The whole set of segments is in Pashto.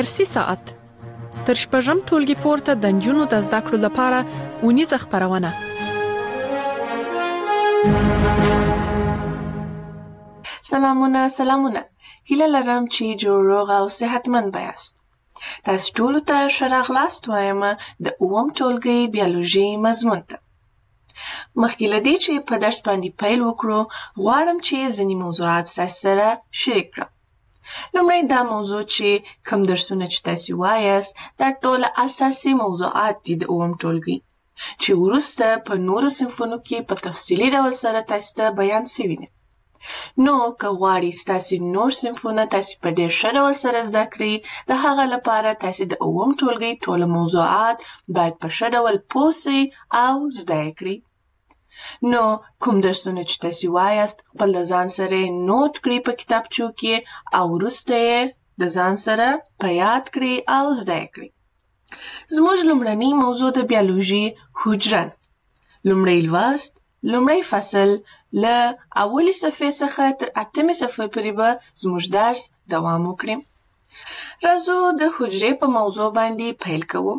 درسي ساعت تر شپږم ټولګي پورته د نجونو د زده کړو لپاره ونیزه خپرونه. سلامونه. هیله لرم چې جوړ روغ او صحتمند یاست. تاسو ټول ته ښه راغلاست وایم د اووم ټولګي بیولوژي مضمون ته. مخکې له دې چې په درس باندې پیل وکړو، غواړم چې ځینې موضوعات ستاسو سره شریک کړم. لومړی دا موضوع چې کوم درسونه چې تاسو وایاست دا ټول اساسي موضوعات دي د اووم ټولګي چې وروسته په نورو صنفونو کې په تفصیلي ډول سره تاسو ته بیان شوي دي. نو که غواړئ ستاسو نور صنفونه تاسو په ډېر ښه ډول سره زده کړئ، د هغه لپاره تاسو د اووم ټولګي ټول موضوعات باید په ښه ډول پوه سئ او زده یې کړئ. نو کوم درسونه چې تاسو وایاست خپل د ځان سره نوٹ کړئ په کتابچو کې او وروسته یې د ځان سره په یاد کړئ او زده یې کړئ. زموږ لومړنی موضوع د بیولوژي حجره ده. لومړی لوست، لومړی فصل له اولې صفحې څخه تر اتمې صفحې پورې به زموږ درس دوام وکړي. راځو د حجرې په موضوع باندې پیل کوو.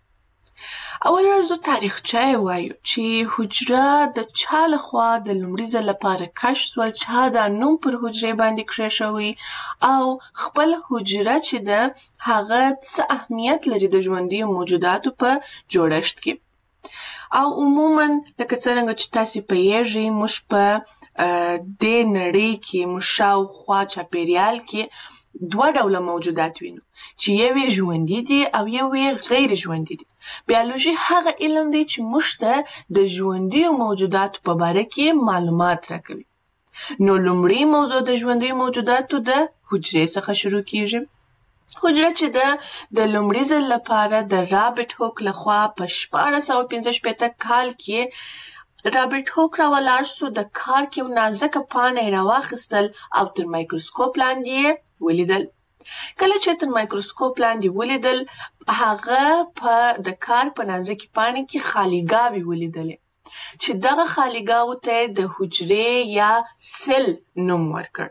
اول راځو تاریخچه وایو چې حجره د چا لخوا د لومړي ځل لپاره کشف شول، چا دا نوم پر حجرې باندې کېښوی او خپل حجره چې ده هغه څه اهمیت لري د ژوندیو موجوداتو په جوړښت کې. او عموماً لکه څرنګه چې تاسو پوهیږئ، موږ په دې نړۍ کې موږ شاوخوا چاپیریال کې دوه ډوله موجودات وینو چې یو یې ژوندي دي او یو یې غیر ژوندي دي. بیولوژي هغه علم دی چې موږ ته د ژوندیو موجوداتو په باره کې معلومات راکوي. نو لومړی موضوع د ژوندیو موجوداتو د حجرې څخه شروع کیږي. حجره چې ده د لومړي ځل لپاره د رابرټ هوک لخوا په 1665 کال کې رابرټ هوک راولاړ سو. د کارک یو نازکه پاڼه یې راواخیستل او تر مایکروسکوپ لاندې یې ولیدل. کله چې تر مایکروسکوپ لاندې ولیدل، هغه په د کارک په نازکې پاڼې کې خالیګاوې ولیدلې چې دغه خالیګاوو ته د حجرې یا سل نوم ورکړ.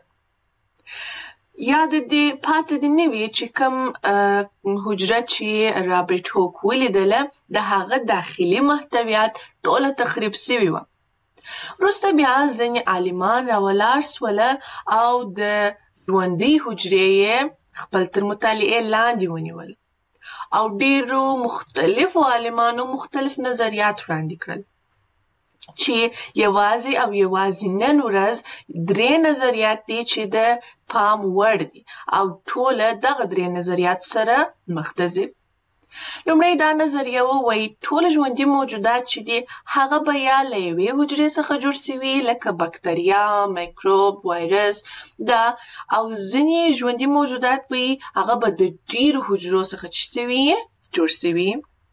یا د دې پاتې د نوي چې کوم حجره چې رابرټ هوک ولیدله د هغه داخلي محتویات ټوله تخریب سوي وه. وروسته بیا ځینې عالمان راولاړ سوله او د ژوندۍ حجرې یې خپل تر مطالعې لاندې ونیول او ډېرو مختلفو عالمانو مختلف نظریات وړاندې کړل چې یوازې نن ورځ 3 نظریات دي چې د پام وړ دي او ټوله دغه 3 نظریات سره مخ ته ځي. لومړی دا نظریه وایي ټول ژوندي موجودات چې دي هغه به یا له یوې حجرې څخه جوړ سوي لکه بکتریا، میکروب، وایرس دا، او ځینې ژوندي موجودات وایي هغه به د ډېرو حجرو څخه چې سوي جوړ سوي.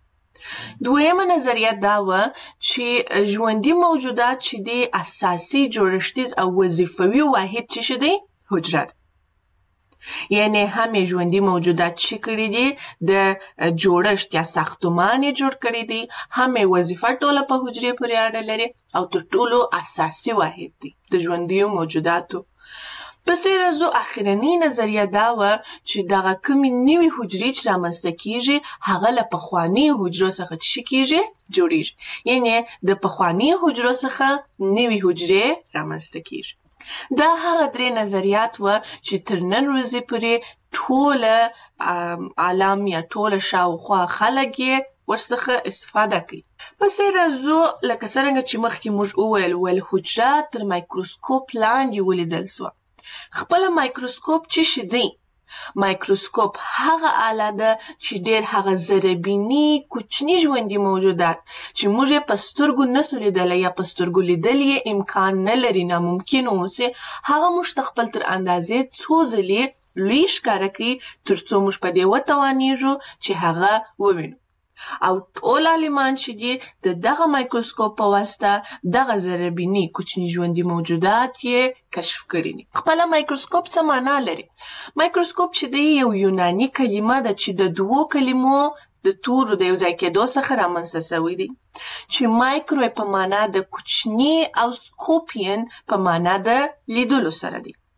دویمه نظریه دا وه چې ژوندي موجودات چې دي اساسي جوړښتیز او وظیفوي واحد چې دی حجره ده. یعنی هم ژوندي موجودات چې کړي دي د جوړښت یا ساختمان یې جوړ کړي دي، هم وظیفه ټوله په حجرې پورې اړه لري او تر ټولو اساسي واحد دي د ژوندیو موجوداتو. پسې راځو اخرنۍ نظریه دا وه چې دغه کومې نوې حجرې چې رامنځته کیږي هغه له پخوانیو حجرو څخه څه کیږي جوړیږي. یعنی د پخوانیو حجرو څخه نوې حجرې رامنځته کیږي. دا هغه 3 نظریات وه چې تر نن ورځې پورې ټوله عالم یا ټوله شاوخوا خلک یې ورڅخه استفاده کوي. پسې راځو لکه څرنګه چې مخکې موږ وویل حجره تر مایکروسکوپ لاندې ولیدل سوه. خپله مایکروسکوپ څه شی دی؟ مایکروسکوپ هغه آله ده چې ډېر هغه ذرهبیني کوچني ژوندي موجودات چې موږ یې په سترګو نسو لیدلی یا په سترګو لیدل یې امکان نه لري، ناممکن اوسي، هغه موږ ته خپل تر اندازې څو ځلې لوی ښکاره کوي تر څو موږ په دې وتوانیږو چې هغه ووینو. او ټول عالمان چې دي د دغه مایکروسکوپ په واسطه دغه ذرهبیني کوچني ژوندي موجودات یې کشف کړي دي. خپله مایکروسکوپ څه معنا لري؟ مایکروسکوپ چې دی یو یوناني کلمه ده چې د 2 کلمو د تورو د یو ځای کېدو څخه رامنځته سوی دی چې مایکرو په معنا د کوچني او سکوپین په معنا د لیدلو سره دی.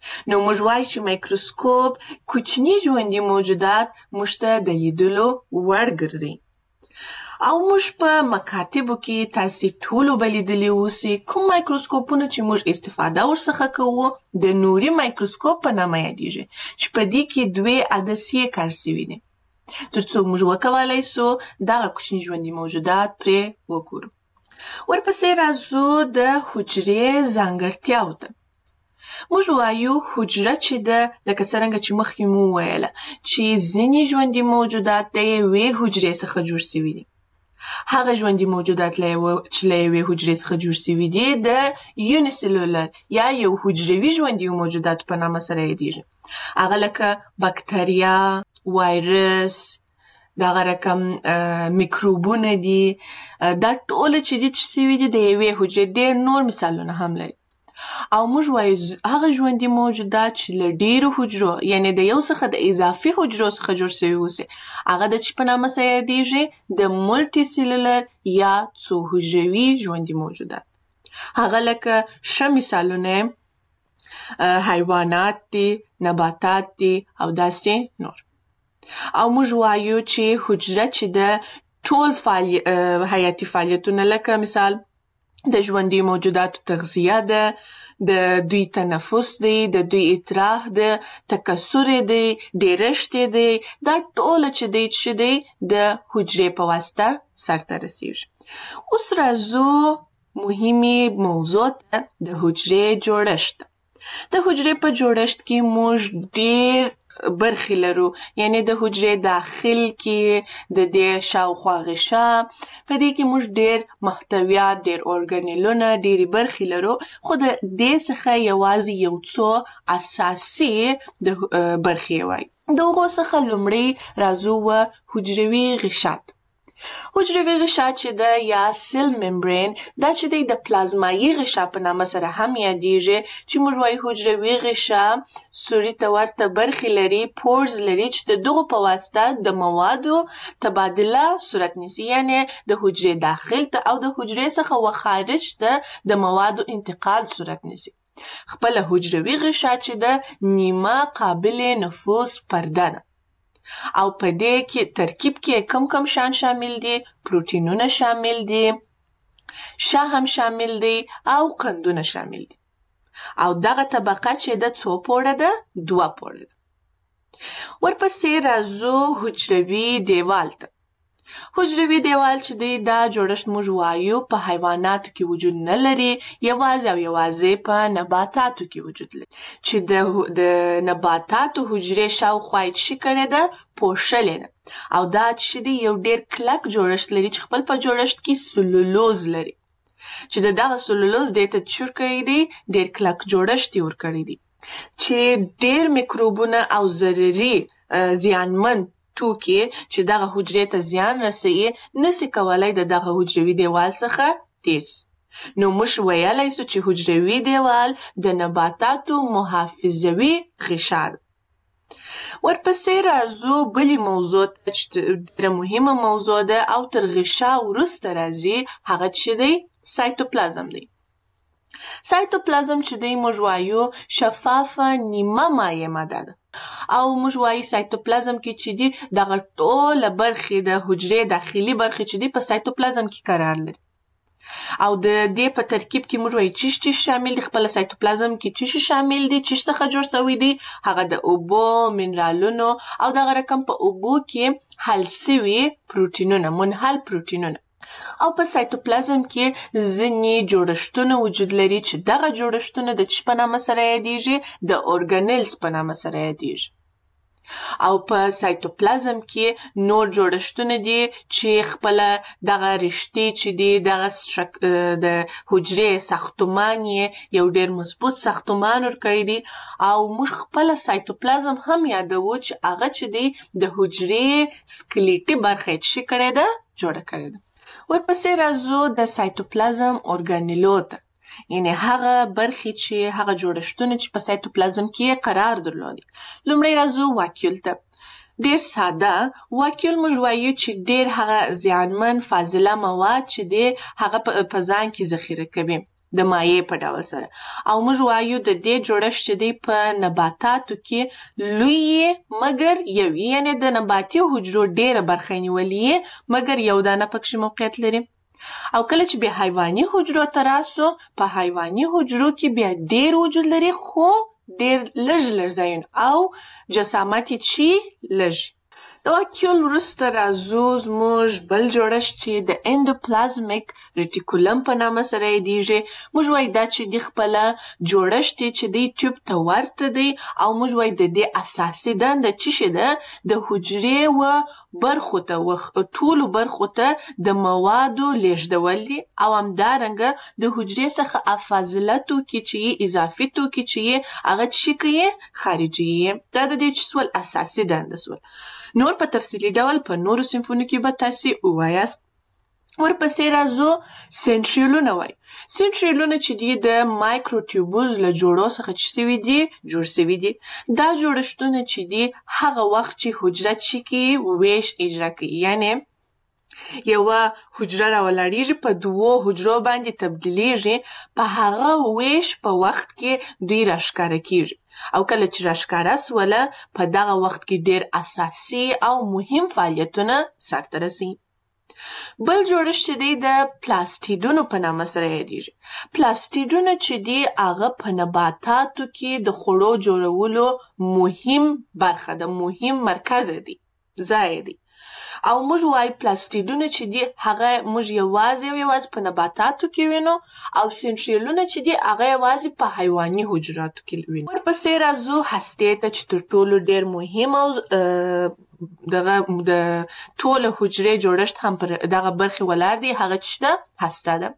نو موږ وایو چې مایکروسکوپ کوچني ژوندي موجودات موږ ته د لیدلو وړ ګرځي. او موږ په مکاتبو کې تاسې ټولو به لیدلي اوسي کوم مایکروسکوپونه چې موږ استفاده ورڅخه کوو د نوري مایکروسکوپ په نامه یادیږي چې په دې کې 2 عدسیې کار سوي دي تر څو موږ وکولای سو دغه کوچني ژوندي موجودات پرې وګورو. ورپسې راځو د حجرې ځانګړتیاو ته. موږ وایو حجره چې ده لکه څرنګه چې مخکې مو وویله چې ځینې ژوندي موجودات د یوې حجرې څخه جوړ سوي دي. هغه ژوندي موجودات چې له یوې حجرې څخه جوړ سوي دي د یونیسلولر یا یو حجروي ژوندي موجوداتو په نامه سره یادیږي. هغه لکه بکتریا، وایرس، دغه رقم میکروبونه دي. دا ټول چې دي چې سوي دي د یوې حجرې. ډېر نور مثالونه هم لري. او موږ وایو هغه ژوندي موجودات چې له ډېرو حجرو یعنې د یو څخه د اضافي حجرو څخه جوړ سوي اوسي هغه د چې په نامه سره یادیږي د مولټي سیلولر یا څو حجروي ژوندي موجودات. هغه لکه ښه مثالونه حیوانات دي، نباتات دي او داسې نور. او موږ وایو چې حجره چې د ټول حیاتي فعالیتونه لکه مثال د ژوندي موجوداتو تغذیه ده، د دوی تنفس دی، د دوی اطراح ده، تکثر دی، ډیرشت دی، دا ټول چې دی د حجرې په واسطه سرته رسیږي. اوس راځو مهمې موضوع ته د حجرې جوړښت. د حجرې په جوړښت کې موږ ډیر برخې لرو، یعنی د حجرې داخل کې د دې شاوخوا غشا په دې کې موږ ډیر محتویات، ډیر ارګانیلونه، ډیرې برخې لرو، خو د دې څخه یوازې یو څو اساسي برخې وایي. د هغو څخه لومړی راځو حجروي غشات. حجروي غشا چې ده یا سیل ممبرین دا چې دی د پلازمایي غشا په نامه سره هم یادیږي چې موږ وایو حجروي غشا سوري ته ورته برخې لري، پورز لري چې د دغو په واسطه د موادو تبادله صورت نیسي، یعنی د حجرې داخل ته او د حجرې څخه خارج ته د موادو انتقال صورت نیسي. خپله حجروي غشا چې ده نیمه قابل نفوذ پرده ده او په دې کې ترکیب کې کم شان شامل دي، پروتینونه شامل دي، شا هم شامل دي او قندونه شامل دي. او دغه طبقه چې ده څو پوړه ده؟ 2 پوړه ده. ورپسې راځو حجروي دیوال ته. حجروي دیوال چې دی دا جوړښت موږ وایو په حیواناتو کې وجود نه لري، یوازې په نباتاتو کې وجود لري چې د نباتاتو حجرې شاوخوا یې څه کړې ده؟ پوښلې ده. او دا چې دی یو ډیر کلک جوړښت لري چې خپل په جوړښت کې سلولوز لري چې دغه سلولوز دې ته چور کړی دی، ډیر کلک جوړښت یې ورکړی دی چې ډیر میکروبونه او ضرري زیانمن توکي چې دغه حجرې ته زیان رسوي نسي کولای دغه حجروي دیوال څخه تیر سي. نو موږ ویلی سو چې حجروي دیوال د نباتاتو محافظوي غشا ده. ورپسې راځو بلې موضوع ته چې ډېره مهمه موضوع ده او تر غشا وروسته راځي، هغه چې دی سایتوپلازم دی. سایتوپلازم چې دی موږ وایو شفافه نیمه مایع ماده ده او موږ وایو سایتوپلازم کې چې دی دغه ټوله برخې د حجرې داخلي برخې چې دی په سایتوپلازم کې قرار لري. او د دې په ترکیب کې موږ وایو چی شامل دي. خپل سایتوپلازم کې چی شامل دي، چی څخه جوړ شوی دی؟ هغه د اوبو، منرالونو او دغه رقم په اوبو کې حل شوي پروتینونه، منحل پروتینونه. او په سایتوپلازم کې ځینې جوړښتونه وجود لري چې دغه جوړښتونه د چی په نامه سره یادیږي؟ د اورګانیلز په نامه سره یادیږي. او په سایتوپلازم کې نور جوړښتونه دي چې خپله دغه رشتې چې دي دغه د حجرې ساختمان یې یو ډېر مضبوط ساختمان ورکړی دی. او موږ خپله سایتوپلازم هم یادوو چې هغه چې دی د حجرې سکلیټي برخه یې څه کړې ده؟ جوړه کړې ده. ورپسې راځو د سایتوپلازم اورګانیلو ته، یعنی هغه برخې چې هغه جوړښتونه چې په سایتوپلازم کې قرار درلودي. لومړی راځو واکیول ته. ډیر ساده واکیول موږ وایو چې ډیر هغه زیانمن فاضله مواد چې دی هغه په ځان کې ذخیره کوي. د مایع په ډول سره. او موږ وایو د دې جوړښت چې دی په نباتاتو کې لوی مګر یو، یعنی د نباتي حجرو ډیره برخه نیولې مګر یو دانه پکې موقعیت لري. او کله چې بیا حیواني حجرو ته راسو، په حیواني حجرو کې بیا ډیر وجود لري خو ډیر لږ ځایونه او جسامت یې چې لږ. د واکیول وروسته راځو زموږ بل جوړښت چې د اندوپلازمیک ریټیکولم په نامه سره یادیږي. موږ وایو دا چې د خپله جوړښت چې دی ټیوب ته ورته دی او موږ وایو د دې اساسي دنده چې شي ده د حجرې و برخو ته ټولو برخو ته د موادو لیږدول دي او همدارنګه د حجرې څخه افاضله توکي چې اضافي توکي چې هغه څه کوي خارجي. دا د دې چې سول اساسي دنده سول. نور په تفصیلي ډول په نورو صنفونو کې به تاسې ووایاست. ورپسې راځو سنټریولونه وایي. سنټریولونه چې دي د مایکروټیوبوز له جوړو څخه چې سوي دي جوړ سوي دي. دا جوړښتونه چې دي هغه وخت چې حجره چې کوي ویش اجرا کوي، یعنې یوه حجره راولاړیږي په دوو حجرو باندې تبدیلیږي، په هغه ویش په وخت کې دوی راښکاره کیږي او کله چې راښکاره سوله په دغه وخت کې ډیر اساسي او مهم فعالیتونه سرته رسي. بل جوړښت چې دی د پلاستیډونو په نامه سره یادیږي. پلاستیډونه چې دی هغه په نباتاتو کې د خوړو جوړولو مهم برخه ده، مهم مرکز دی، ځای دی. او موږ وایو پلاستیډونه چې دي هغه موږ یوازې په نباتاتو کې وینو او سنټریولونه چې دي هغه یوازې په حیواني حجراتو کې وینو. ورپسې راځو هستې ته چې تر ټولو ډیر مهم او دغه د ټولو حجرې جوړښت هم پر دغه برخې ولاړ دی، هغه چې ده هسته ده.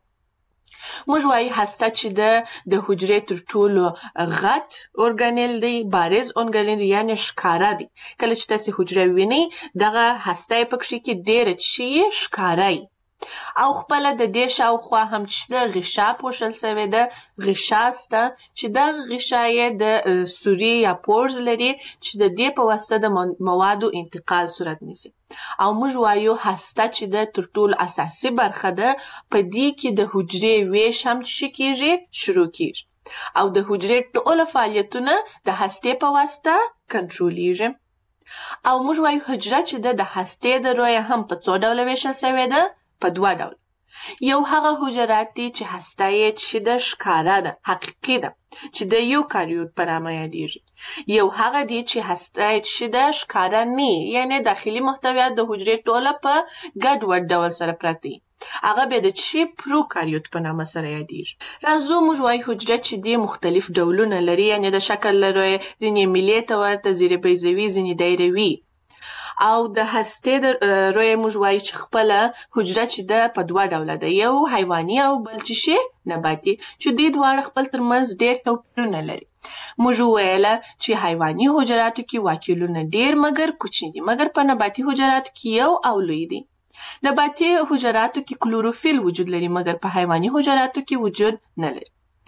موږ وایو هسته چې د حجرې تر ټولو غټ ارګانیل دی، بارز ارګانیل یعنی ښکاره دی. کله چې تاسې حجره وینئ دغه هسته یې پکښې کې ډیره چې ښکاره وي او خپله د دې شاوخوا هم چې ده غشا پوښل سوې ده، غشا سته چې دغه غشا یې د سوري یا پورز لري چې د دې په واسطه د موادو انتقال صورت نیسي. او موږ وایو هسته چې ده تر ټولو اساسي برخه ده، په دې کې د حجرې ویش هم چې کیږي شروع کیږي او د حجرې ټول فعالیتونه د هستې په واسطه کنټرولیږي. او موږ وایو حجره چې ده د هستې د رویه هم په څو ډوله ویشل سوې ده، په دوه ډول. یو هغه حجرات دي چې هسته یې چې ده ښکاره ده، حقیقي ده، چې د یوکاریوت په نامه یادیږي. یو هغه دي چې هسته یې چې ده ښکاره نه وي، یعنې داخلي محتویات د حجرې ټوله په ګډوډ ډول سره پراته وي، هغه بیا د چې پروکاریوت په نامه سره یادیږي. راځو موږ وایو حجره چې دي مختلف ډولونه لري، یعنې د شکل له رویې ځینې میلې ته ورته، ځینې بیضوي، ځینې دایروي. او د هستې د رویې موږ وایو چې خپله حجره چې ده په دوه ډوله ده، یو حیواني او بل چې شي نباتي، چې دوی دواړه خپل ترمنځ ډیر توپیرونه لري. موږ وویله چې حیواني حجراتو کې واکیولونه ډیر مګر کوچني دي، مګر په نباتي حجراتو کې یو او لوی دي. نباتي حجراتو کې کلوروفیل وجود لري مګر په حیواني حجراتو کې وجود نه لري.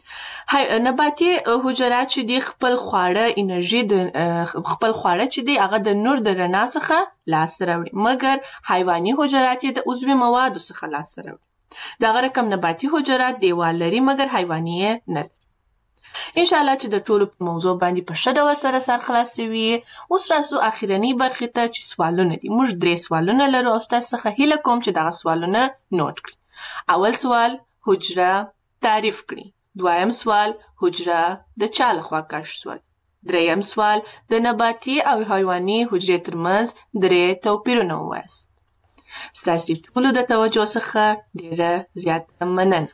نباتي حجرات چې دي خپل خواړه انرژي خپل خواړه چې دي هغه د نور د رڼا څخه لاسته راوړي، مګر حیواني حجرات یې د عضوي موادو څخه لاسته راوړي. دغه رقم نباتي حجرات دیوال لري مګر حیواني یې نه لري. انشاءالله چې د ټولو په موضوع باندې په ښه ډول سره سر خلاصوي. اوس راځو اخرنۍ برخې ته چې سوالونه دي. موږ 3 سوالونه لرو او ستاسو څخه هیله کوم چې دغه سوالونه نوٹ کړئ. اول سوال حجره تعریف کړئ. دویم سوال حجره د چا لخوا کشف شول. دریم سوال د نباتي او حیواني حجرې ترمنځ 3 توپیرونه ووایاست. ستاسو ټولو د توجه څخه ډیره زیاته مننه.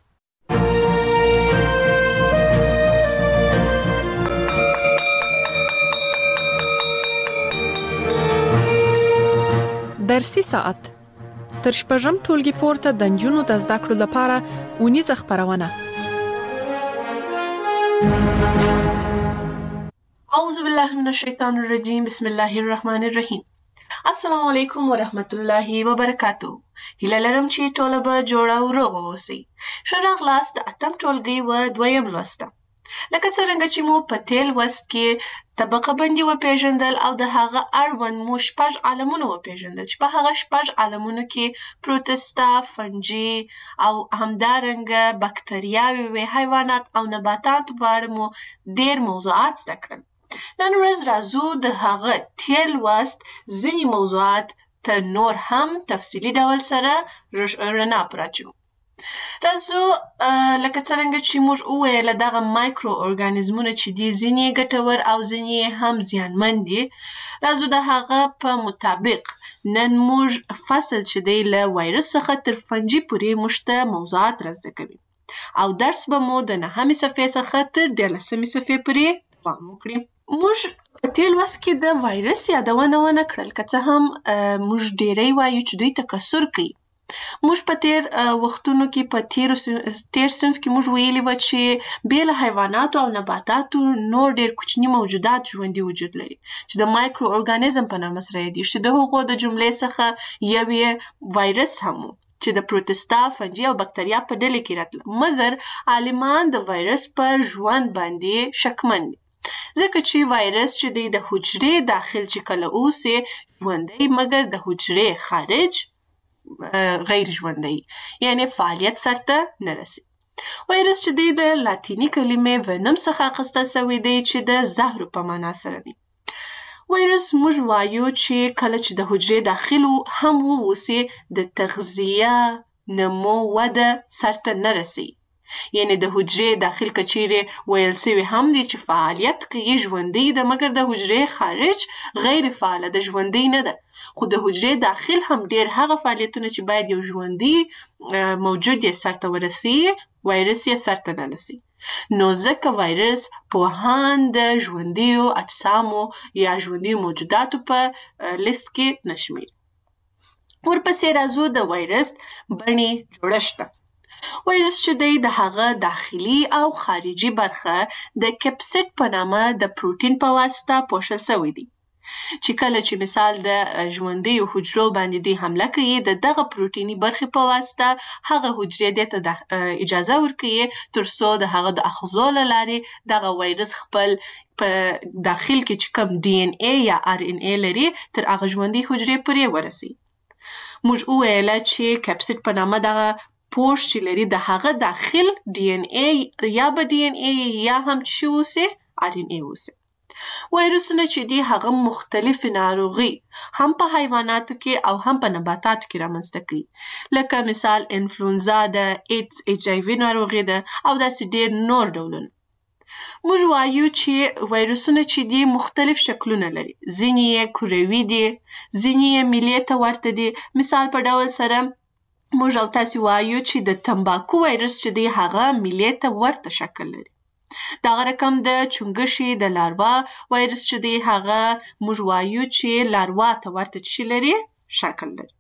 درسي ساعت تر شپږم ټولګي پورته د نجونو د زده کړو لپاره اونیزه خپرونه. اعوذ بالله من الشیطان الرجیم، بسم الله الرحمن الرحیم. السلام علیکم ورحمت الله وبرکاتو. هیله لرم چې ټوله به جوړه او روغه اوسئ. ښه راغلاست د 8م ټولګي و 2م لوست ته. لکه څرنګه چې مو په تېر لوست کې طبقه بندي وپېژندل او د هغه اړوند مو 6 عالمونه وپېژندل چې په هغه 6 عالمونو کې پروتستا، فنجي او همدارنګه بکتریاوې وې، حیوانات او نباتات په اړه مو ډېر موضوعات زده کړل. نن ورځ راځو د هغه تېر لوست ځینې موضوعات ته نور هم تفصیلي ډول سره رڼا پراچو. راځو لکه څرنګه چې موږ وویل دغه مایکرو ارګانیزمونه چې دي ځینې ګټور او ځینې هم زیانمن دي. راځو د هغه په مطابق نن موږ فصل چې دی له وایرس څخه تر فنجي پورې موږ ته موضوعات را زده کوي او درس به مو د 9مې صفحې څخه تر 13مې صفحې پورې دوام وکړي. موږ په تېر لوست کې د وایرس یادونه ونه کړل، که څه هم موږ ډېری وایو چې دوی تکثر کوي. موږ په تېر وختونو کې په تېر صنف کې موږ ویلي وه چې بې له حیواناتو او نباتاتو نور ډېر کوچني موجودات ژوندي وجود لري چې د مایکرو ارګانیزم په نامه سره یادېږي، چې د هغو د جملې څخه یو یې وایرس هم و چې د پروتستا، فنجي او بکتریا په ډلې کې راتله. مګر عالمان د وایرس په ژوند باندې شکمن دي ځکه چې وایرس چې دی د حجرې داخل چې کله اوسي ژوندی، مګر د حجرې خارج غیر ژوندی، یعنی فعالیت سرته نه رسي. وایرس چې دی د لاتینی کلمې ونم څخه اخیستل شوی دی چې د زهرو په معنا سره دی. وایرس موږ وایو چې کله چې د حجرې داخل هم واوسي د تغذیه، نمو، وده سرته نه رسي. یعنی د حجرې داخل کچیرې ویل سوي هم دي چې فعالیت کوي، ژوندی ده، مګر د حجرې خارج غیر فعاله ده، ژوندی نه ده. خو د حجرې داخل هم ډېر هغه فعالیتونه چې باید یو ژوندی موجود یې سرته ورسي، وایرس یې سرته نه رسي. نو ځکه وایرس پوهان د ژوندیو اجسامو یا ژوندیو موجوداتو په لیست کې نشمیر. ورپسې راځو د وایرس بڼې جوړښت ته. وایرس چې دی د هغه داخلي او خارجي برخه د کپسید په نامه د پروتین په واسطه پوښل شوی دی چې کله چې مثال د ژوندیو حجرو باندې دی حمله کوي، د دغه پروتیني برخې په واسطه هغه حجرې دې ته اجازه ورکوي تر څو د هغه د اغذو له لارې دغه وایرس خپل په داخل کې چې کوم ډي ان ای یا ار ان ای لري تر هغه ژوندۍ حجرې پورې ورسي. موږ وویل چې کپسید په نامه دغه پوښ چې لري د هغه داخل ډي ان ای یا به ډي ان ای یا هم چې اوسي ار ان ای اوسي. وایرسونه چې دي هغه مختلف ناروغي هم په حیواناتو کې او هم په نباتاتو کې رامنځته کوي، لکه مثال انفلونزا ده، ایډز، ایچ آی وي ناروغي ده او داسې ډېر نور ډولونه. موږ وایو چې وایرسونه چې دي مختلف شکلونه لري، ځینې یې کروي دي، ځینې یې میلې ته ورته دي. مثال په ډول سره موږ او تاسې وایو چې د تمباکو وایرس چې دی هغه میلې ته ورته شکل لري. دغه رقم د چونګښې د لاروا وایرس چې دی هغه موږ وایو چې لاروا ته ورته څه لري؟ شکل لري.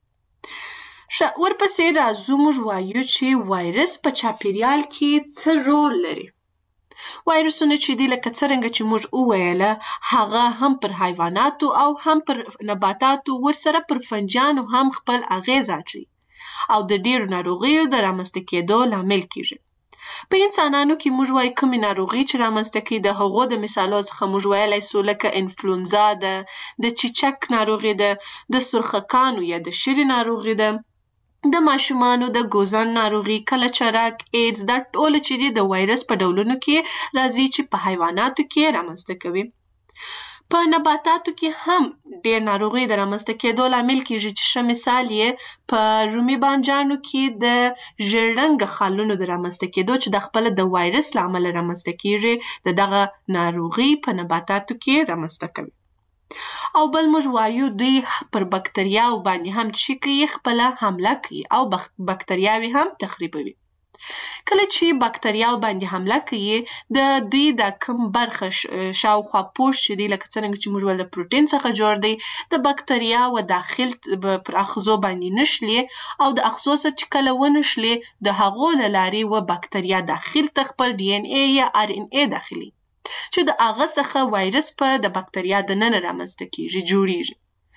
ورپسې راځو موږ وایو چې وایرس په چاپیریال کې څه رول لري. وایرسونه چې دي لکه څرنګه چې موږ وویله هغه هم پر حیواناتو او هم پر نباتاتو ورسره پر فنجانو هم خپل اغیز اچوي او د ډیرو ناروغیو د رامنځته کېدو لامل کیږي. په انسانانو کې موږ وایو کومې ناروغي چې رامنځته کوي د هغو د مثالو څخه موږ ویلی سو لکه انفلونزا ده، د چیچک ناروغي ده، د سرخکانو یا د شري ناروغي ده، د ماشومانو د ګوزن ناروغي، کلچرک، ایډز، دا ټول چې دي د وایرس په ډولونو کې راځي چې په حیواناتو کې رامنځته کوي. په نباتاتو کې هم ډېر ناروغي د رامنځته کېدو لامل کېږي چې ښه مثال یې په رومي بانجانو کې د ژیړ رنګه خالونو د رامنځته کېدو چې د خپله د وایرس له امله رامنځته کېږي د دغه ناروغي په نباتاتو کې رامنځته کوي. او بل موږ وایو دوی پر بکتریاو باندې هم چې کوي خپله حمله کوي او بکتریاوې هم تخریبوي. کله چې بکتریاو باندې حمله کوي د دوی د کوم برخه شاوخوا پوښ چې دی لکه څرنګه چې موږ ویل د پروتین څخه جوړ دی، د بکتریاو داخل پر اغذو باندې نشلي او د اغذو سره چې کله ونشلي د هغو له لارې و بکتریا داخل ته خپل ډي ان ای یا ار ان ای داخلي چې د هغه څخه وایرس په د بکتریا د ننه رامنځته کېږي، جوړیږي.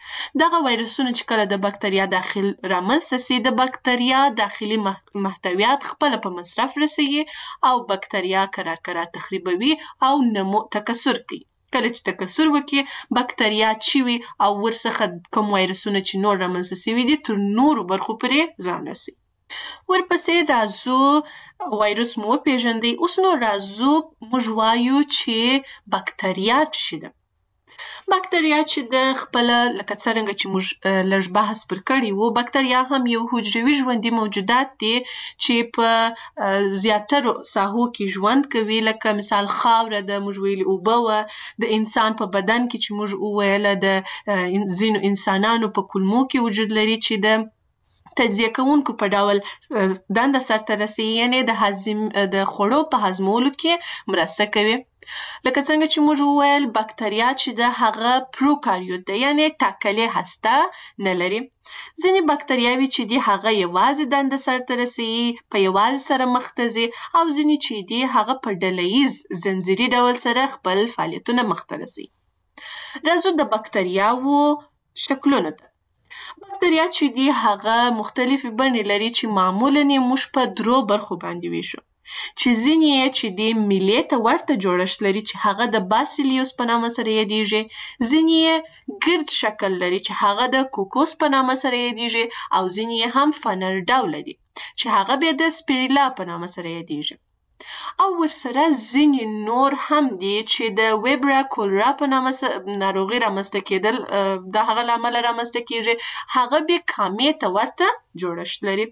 دغه وایرسونه چې کله د بکتریا داخل رامنځته سي، د بکتریا داخلي محتویات خپله په مصرف رسوي او بکتریا کرار تخریبوي او نمو تکثر کوي. کله چې تکثر وکړي، بکتریا چې وي او ورڅخه کوم وایرسونه چې نور رامنځته سوي دي تر نورو برخو پورې ځان رسوي. ورپسې راځو وایرس مو وپېژندئ. اوس نو راځو موږ وایو چې بکتریا څه ده. بکتریا چې د خپله لکه څرنګه چې موږ لږ بحث پر کړی وو، بکتریا هم یو حجروي ژوندي موجودات دي چې په زیاترو ساحو کې ژوند کوي، لکه مثال خاوره ده، موږ ویلي اوبه وه، د انسان په بدن کې چې موږ وویله د ځینو انسانانو په کولمو کې وجود لري چې د تجزیه کوونکو په ډول دنده سرته رسوي، یعنې د خوړو په هضمولو کې مرسته کوي. لکه څنګه چې موږ وویل بکتریا چې د هغه پروکاریوت ده، یعنې ټاکلې هسته نه لري. ځینې بکتریاوې چې دي هغه یوازې دنده سرته رسوي، په یوازې سره مخ ته ځي، او ځینې چې دي هغه په ډلهییز زنځیري ډول سره خپل فعالیتونه مخ ته رسوي. راځو د بکتریاوو شکلونو ته. بکتریا چې دي هغه مختلفې بڼې لري چې معمولاً یې موږ په 3 برخو باندې ویشو، چې ځینې یې چې دي میلې ته ورته جوړښت لري چې هغه د باسیلیوس په نامه سره یادیږي، ځینې یې ګرد شکل لري چې هغه د کوکوس په نامه سره یادیږي، او ځینې یې هم فنر ډوله دي چې هغه بیا د سپیریلا په نامه سره یادیږي. او ورسره ځینې نور هم دي چې د ویبرا کولرا په نامه ناروغي رامنځته کېدل د هغه له امله رامنځته کېږي، هغه بیا کامې ته ورته جوړښت لري.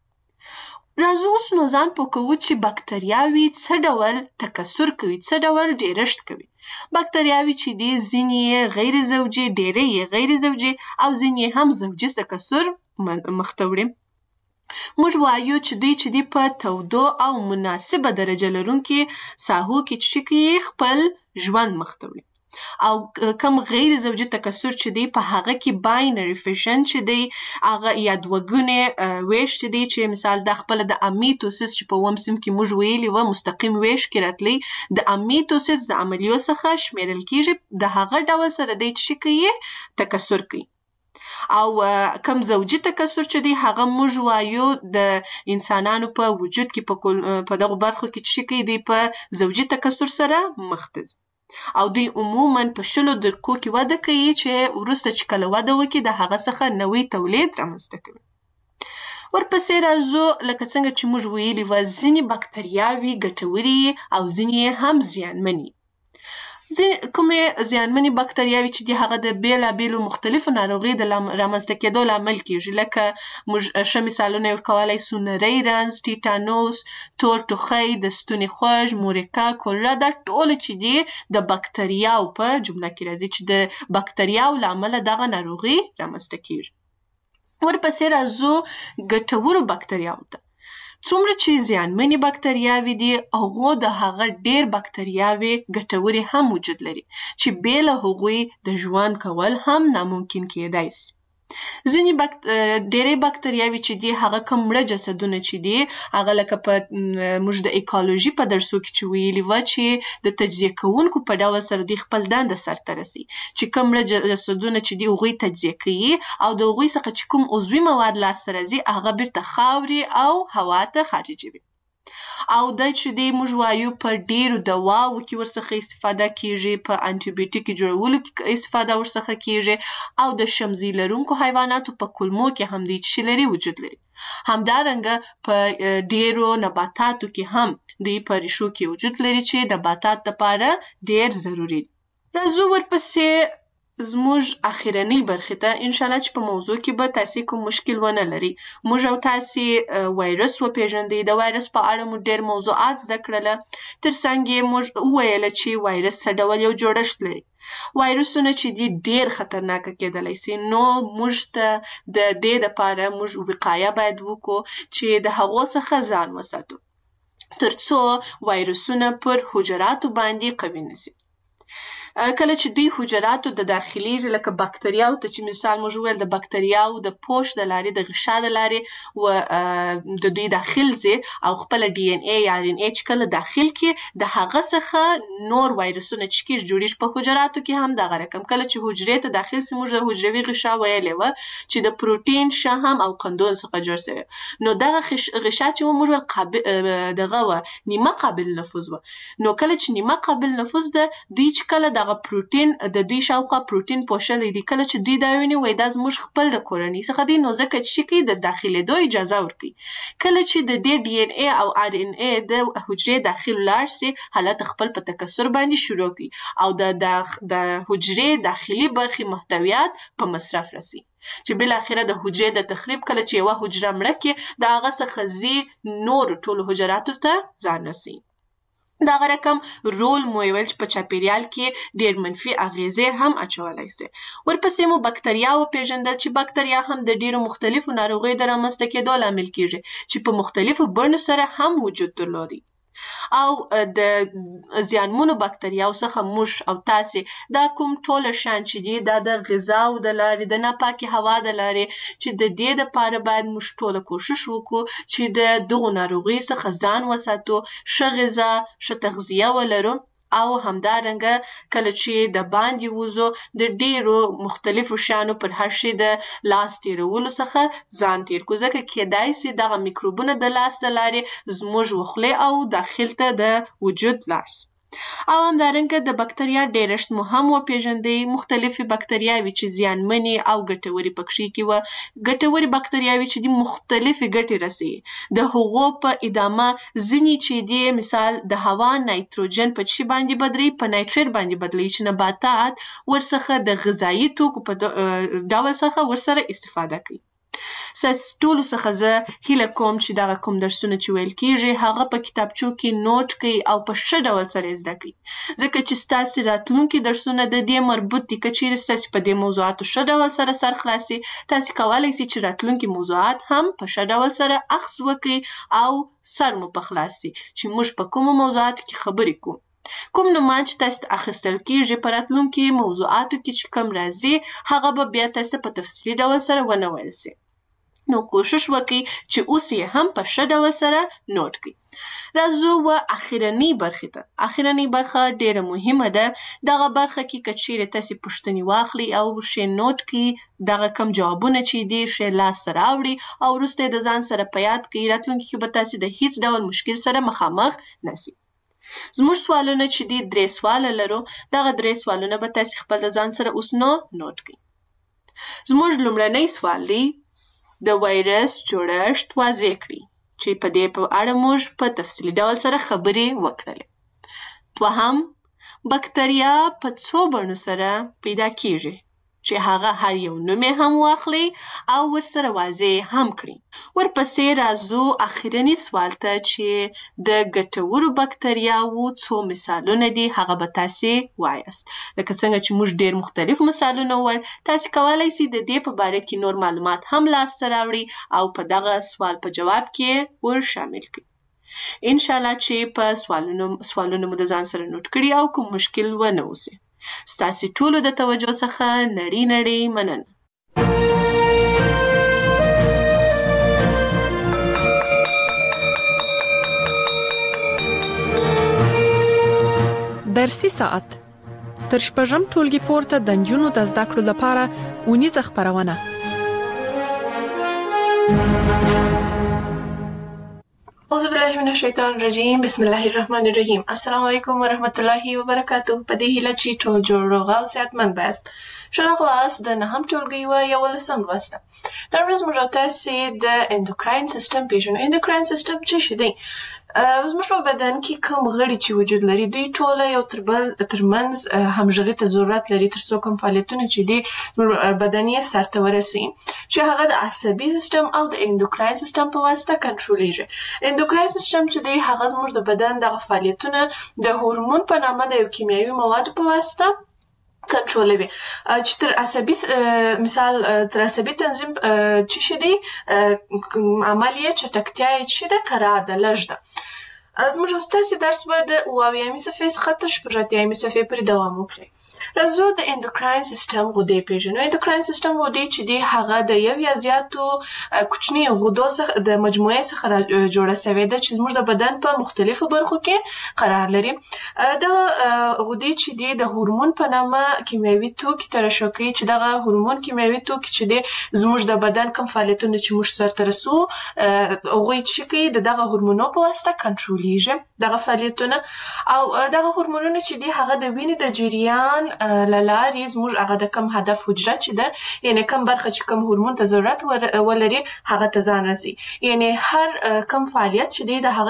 راځو اوس نو ځان پوه کوو چې بکتریاوې څه ډول تکثر کوي، څه ډول ډیرښت کوي. بکتریاوې چې دي ځینې یې غیر زوجي، ډېری یې غیر زوجي، او ځینې یې هم زوجي تکثر مخته وړي. موږ وایو چې دوی چې دي په تودو او مناسبه درجه لرونکي ساحو کې چې کوي خپل ژوند مخته وړي، او کم غیر زوجي تکثر چې دی په هغه کې باینري فیشن چې دی هغه یا دوهګونې ویش چې دی، چې مثال د خپله د امیتوسیس چې په 9 صنف کې موږ ویلي وه مستقیم ویش کې راتلی، د امیتوسیس د عملیو څخه شمیرل کیږي، د هغه ډول سره دی چې کوي تکثر کوي. او کم زوجي تکثر چې دی هغه موږ وایو د انسانانو په وجود کې په دغو برخو کې چې کوي دی په زوجي تکثر سره مخ ته ځي، او دوی عموماً په 10 درکو کې وده کوي چې وروسته چې کله وده وکړي د هغه څخه نوی تولید رامنځته کوي. ورپسې راځو لکه څنګه چې موږ ویلي وه ځینې بکتریاوې ګټورې او ځینې هم زیانمنې. کومې زیانمنې بکتریاوې چې دي هغه د بیلابیلو مختلفو ناروغیو د رامنځته کېدو لامل کېږي، لکه موږ ښه مثالونه یې ورکولی سو نری رنځ، ټیټانوس، تور ټوخی، د ستوني خوږ، مورکه، کولرا، دا ټول چې دي د بکتریاو په جمله کې راځي چې د بکتریاو له امله دغه ناروغي رامنځته کېږي. ورپسې راځو ګټورو بکتریاوو ته. څومره چې زیانمنې بکتریاوې دي هغو د هغه ډېر بکتریاوې ګټورې هم وجود لري چې بې له هغوی د ژوند کول هم ناممکن کېدای سي. ډېری بکتریاوې چې دي هغه کوم مړه جسدونه چې دي هغه لکه په موږ د ایکالوژي په درسو کې چې ویلي وه چې د تجزیه کوونکو په ډول سره دوی خپل دنده سرته رسي، چې کوم مړه جسدونه چې دي هغوی تجزیه کوي او د هغوی څخه چې کوم عضوي مواد لاسته راځي هغه بیرته خاورې او هوا ته خارجوي. او دا چې دی موږ وایو په ډیرو دواو کې ورڅخه استفاده کیږي، په انټي جوړولو کې استفاده ورڅخه کیږي، او د شمزي لرونکو حیواناتو په کولمو کې هم دی چې لري وجود لري. همدارنګه په ډیرو نباتاتو کې هم دی په ریښو کې وجود لري چې نباتات لپاره ډیر ضروري دي. راځو ورپسې زموږ اخرنۍ برخې ته، انشاءالله چې په موضوع کې به تاسې کوم مشکل ونه لري. موږ او تاسې وایرس وپېژندئ، د وایرس په اړه مو ډېر موضوعات زده کړله، تر څنګ یې موږ وویله چې وایرس څه ډول یو جوړښت لري. وایرسونه چې دي ډېر خطرناکه کېدلی سي، نو موږ ته د دې دپاره موږ وقایه باید وکړو چې د هغو څخه ځان وساتو تر څو وایرسونه پر حجراتو باندې قوي نسي. کله چې دوی حجراتو د داخليږي لکه بکتریاو ته چې مثال موږ ویل د بکتریاو د پوش د لارې د غشا د لارې و د دوی داخل زی او خپل ډي ان اي یا ار ان اي چې کله داخل کې د هغه څخه نور وایرسونه چې کیږي جوړیږي په حجراتو کې هم دغه رقم کله چې حجرې ته داخل سي موږ د حجروي غشا ویلې و چې د پروتین شحم او قندون څخه جوړ شوی نو دغه غشا چې موږ قابل دغه و نیمه قابل نفوذ و نو کله چې نیمه قابل نفوذ ده دوی چې کله دغه پروتین د دوی شاوخوا پروتین پوښلې دي کله چې دوی دا ویني وای دا زموږ خپل د کورنۍ څخه دی نو ځکه چې کوي د داخلېدو اجازه ورکوي کله چې د دې ډي ان اي او ار ان اي د حجرې داخل لاړ سي حالت خپل په تکثر باندې شروع کوي او د حجرې داخلي برخې محتویات په مصرف رسي چې بل اخره د حجرې د تخریب کله چې یو حجره مړه کې د هغه څخه زی نور ټول حجراتو ته ځان رسي دغه رقم رول مو ویل چې په چاپیریال کې ډیر منفي اغیزې هم اچولای سي ورپسې مو بکتریا او پیژندل چې بکتریا هم د ډیرو مختلفو ناروغیو د رامنځته کېدو لامل کیږي چې په مختلفو بڼو سره هم وجود درلودي او د زیانمنو بکتریاو څخه موږ او تاسې دا کوم ټول شان چې دي دا د غذا او د لارې د ناپاکي هوا د لارې چې د دې لپاره باید موږ ټول کوشش وکړو چې د دغو ناروغیو څخه ځان وساتو ښه غذا ښه تغذیه ولرو او همدارنګه کله چې د باندې وځو د ډیرو مختلفو شیانو پر هر شي د لاس تیرولو څخه ځان تیر کړو ځکه کېدای سي دغه میکروبونه د لاس د لارې زموږ وخلې او داخل ته د وجود لاړ سي او همدارنګه د بکتریا ډیرشت مو هم وپیژندئ مختلفې بکتریاوې چې زیانمنې او ګټورې پکښې کې وه ګټورې بکتریاوې چې دي مختلفې ګټې رسوي د هغو په ادامه ځینې چې دي مثال د هوا نایتروجن په څه باندې بدلوي په نایتریت باندې بدلوي چې نباتات ورڅخه د غذایي توکو په ډول څخه ورسره استفاده کوي ټولو څخه زه هیله کوم چې دغه کوم درسونه چې ویل کیږي هغه په کتابچو کې نوٹ کړئ او په ښه ډول سره زده کړئ ځکه چې ستاسې راتلونکي درسونه د دې مربوط دي که چیرې ستاسې په دې موضوعاتو ښه ډول سره سر خلاص سي تاسې کولی سئ چې راتلونکي موضوعات هم په ښه ډول سره اخذ وکړئ او سر مو په خلاص سي چې موږ په کومو موضوعاتو کې خبرې کوو کوم نومان چې تاسو ته اخیستل کیږي په راتلونکي موضوعاتو کې چې کوم راځي هغه به بیا تاسو ته په تفصیلي ډول سره ونه ویل سي نو کوشش وکړئ چې اوس یې هم په ښه ډول سره نوٹ کړئ راځو و اخرنۍ برخې ته اخرنۍ برخه ډیره مهمه ده دغه برخه کې که چیرې تاسې پوښتنې واخلئ او ښې نوٹ کړئ دغه کم جوابونه چې دي ښې لاسته راوړئ او وروسته یې د ځان سره په یاد کړئ راتلونکي کې به تاسې د هیڅ ډول مشکل سره مخامخ نسئ زموږ سوالونه چې دي 3 سواله لرو دغه 3 سوالونه به تاسې خپل د ځان سره اوس نو نوٹ کړئ زموږ لومړنی سوال دی د وایرس جوړښت واضح کړئ چې په دې په اړه موږ په تفصیلي ډول سره خبرې وکړلې دوهم بکتریا په څو بڼو سره پیدا کیږي چې هغه هر یو نوم یې هم واخلي او ورسره واضح هم کړي ورپسې راځو اخرني سوال ته چې د ګټورو بکتریاوو څو مثالونه دي هغه به تاسې وایاست لکه څنګه چې موږ ډیر مختلف مثالونه وویل تاسې کولی سئ د دې په باره کې نور معلومات هم لاسته راوړئ او په دغه سوال په جواب کې ور شامل کړئ انشاءالله چې په سوالونه مو د ځان سره نوٹ کړي او کوم مشکل ونه اوسي ستاسې ټولو د توجه څخه نړۍ مننه درسي ساعت تر شپږم ټولګي پورته د نجونو د زده کړو لپاره اونیزه خپرونه أعوذ بالله من الشیطان الرجیم بسم الله الرحمن الرحیم السلام علیکم ورحمت الله وبرکاته په دې هیله چې ټول جوړ روغ او صحتمند یاست ښه راغلاست د نهم ټولګي و 11 لوست نن ورځ موږ تاسې د اندوکراین سیستم پیژنو اندوکراین سیستم څه شی دی زموږ په بدن کې کوم غړي چې وجود لري دوی ټوله یو ترمنځ همغږي ته ضرورت لري ترڅو کوم فعالیتونه چې دي بدن یې سرته ورسوي چې هغه د عصبي سیستم او د اندوکراین سیستم په واسطه کنټرولېږي اندوکراین سیستم چې دی هغه زموږ د بدن دغه فعالیتونه د هورمون په نامه د یو کیمیاوي موادو په واسطه کنټرولوي چې تر عصبي مثال تر عصبي تنظیم چې شي دی عمل یې چټکتیا یې چې ده قرار ده لږ ده زموږ ستاسې درس به د 78مې صفحې څخه تر 80مې صفحې پورې دوام وکړي زه د اندوکراین سیستم غدې پیژنم. اندوکراین سیستم غدې چې دی هغه د یو یا زیاتو کوچني غدو څخه د مجموعې څخه جوړه سوې ده چې زموږ د بدن په مختلفو برخو کې قرار لري. دغه غدې چې دی د هورمون په نامه کیمیاوي توکي ترشح کوي چې دغه هورمون کیمیاوي توکي چې دی زموږ د بدن کوم فعالیتونه چې موږ سرته رسو هغوی چې کوي د دغه هورمونو په واسطه کنټرولېږي دغه فعالیتونه. او دغه هورمونونه چې دی هغه د وینې د جریان له لارې زموږ هغه د کوم هدف حجره چې ده، یعنې کوم برخه چې کوم هورمون ته ضرورت ولري هغه ته ځان رسي. یعنې هر کوم فعالیت چې دی د هغه